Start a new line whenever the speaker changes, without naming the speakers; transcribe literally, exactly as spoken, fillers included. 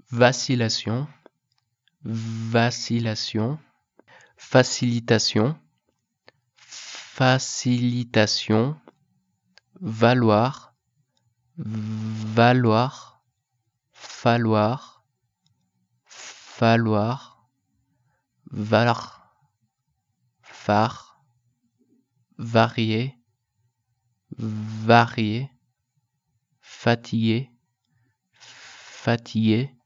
vacillation, vacillation, facilitation, facilitation, valoir, valoir, falloir, falloir, var, phare, varier, varier, fatigué, fatigué,